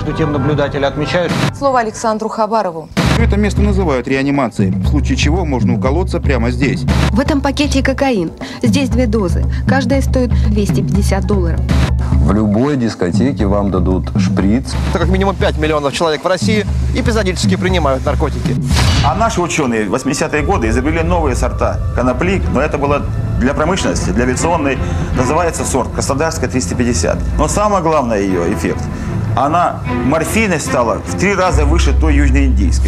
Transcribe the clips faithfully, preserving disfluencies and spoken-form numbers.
Между тем наблюдатели отмечают... Слово Александру Хабарову. Это место называют реанимацией, в случае чего можно уколоться прямо здесь. В этом пакете кокаин. Здесь две дозы. Каждая стоит двести пятьдесят долларов. В любой дискотеке вам дадут шприц. Как минимум пять миллионов человек в России эпизодически принимают наркотики. А наши ученые в восьмидесятые годы изобрели новые сорта конопли, но это было для промышленности, для авиационной. Называется сорт Краснодарская триста пятьдесят. Но самое главное ее эффект. Она, морфийность стала в три раза выше той южноиндийской.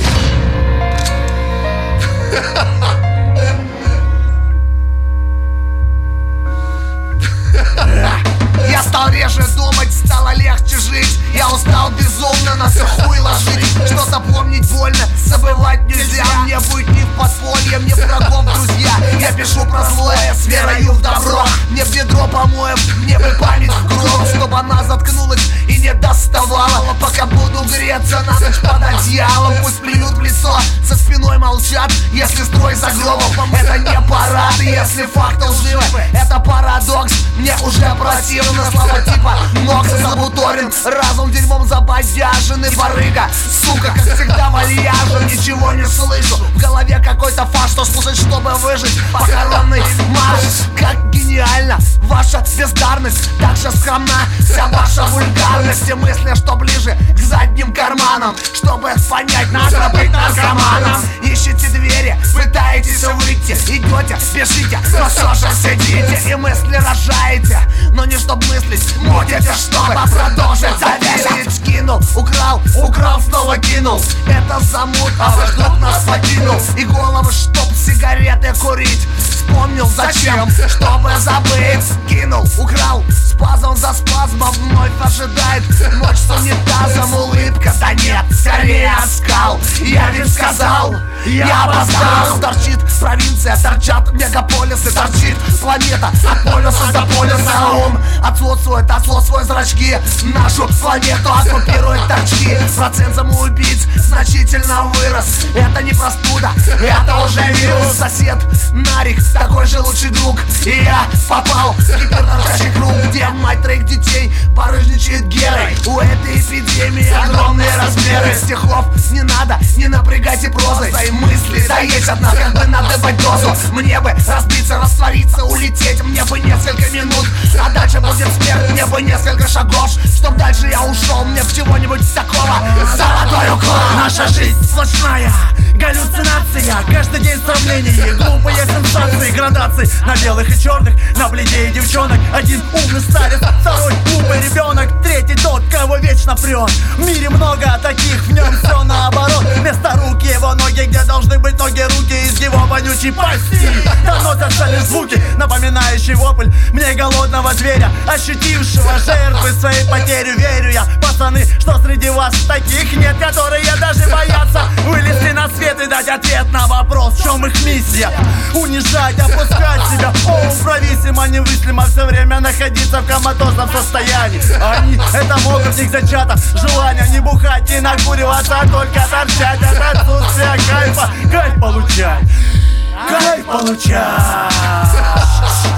Я стал реже думать, стало легче жить. Я устал безумно на все хуй ложить. Что-то помнить больно, забывать нельзя. Мне быть не в подполье, мне врагов друзья. Я пишу про злое, с верою в добро. Мне в ведро помоев, мне бы память в гроб, чтобы она заткнулась и не доставала. Пока буду греться на ночь под одеялом. Пусть плюют в лицо, за спиной молчат. Если строй за гробом, это не парад. И если факты лживы, это парадокс. Мне уже противно слова типа ног забуторен, разум дерьмом забодяжен и барыга. Сука, как всегда вальяжен, ничего не слышу. В голове какой-то фарш, что слушать, чтобы выжить. Похоронный марш, как гениально ваша бездарность. Так же скромна вся ваша вульгарность. И мысли, что ближе к задним карманам. Чтобы понять, надо быть наркоманом. Ищите двери, пытаетесь выйти. Идете, спешите, но все же сидите. И мысли рожаете, но не чтоб мыслить, мутите, чтобы продолжить. Верить, кинул, украл, украл, снова кинул. Это замут, а ваш друг нас покинул. И головы, чтоб сигареты курить. Вспомнил зачем, чтобы забыть. Кинул, украл, спазм за спазмом вновь ожидает. Ночь с унитазом, улыбка, да нет, скорее оскал. Я ведь сказал, я опоздал. Торчит провинция, торчат мегаполисы. Торчит планета от полюса до полюса. Ум отсутствует, отсутствует зрачки. Нашу планету оккупирует торчки. Процент самоубийц значительно вырос. Это не простуда, это уже вирус. Сосед Нарик, такой же лучший друг. И я попал в гиперторчащий круг, где мать троих детей барыжничает Герой. У этой эпидемии огромные размеры. Стихов не надо, не напрягайте прозой. Свои мысли, да есть одна, как бы надыбать дозу. Мне бы разбиться, раствориться, улететь. Мне бы несколько минут, а дальше будет смерть. Мне бы несколько шагов, чтоб дальше я ушел. Мне в чего-нибудь такого золотой уклон. Наша жизнь сплошная галлюцинация. Каждый день сравнение, глупые сенсации. Градации на белых и черных, на бледей девчонок. Один умный старец, второй глупый ребенок, третий тот, кого вечно прет. В мире много таких, в нем все наоборот. Вместо рук его ноги, где должны быть ноги, руки из его вонючей пасти. Доносятся лишь звуки, напоминающие вопль мне голодного зверя, ощутившего жертвы своей потери. Верю я, пацаны, что среди вас таких нет, которые даже боятся вылезти на свет и дать ответ на вопрос, в чем их миссия. Унижать, опускать себя, о, провисимо, немыслимо все время находиться в коматозном состоянии. Они это могут, в них зачато желание не бухать и накуриваться, а только торчать от отсутствия кайфа. Кайф получать, кайф получать.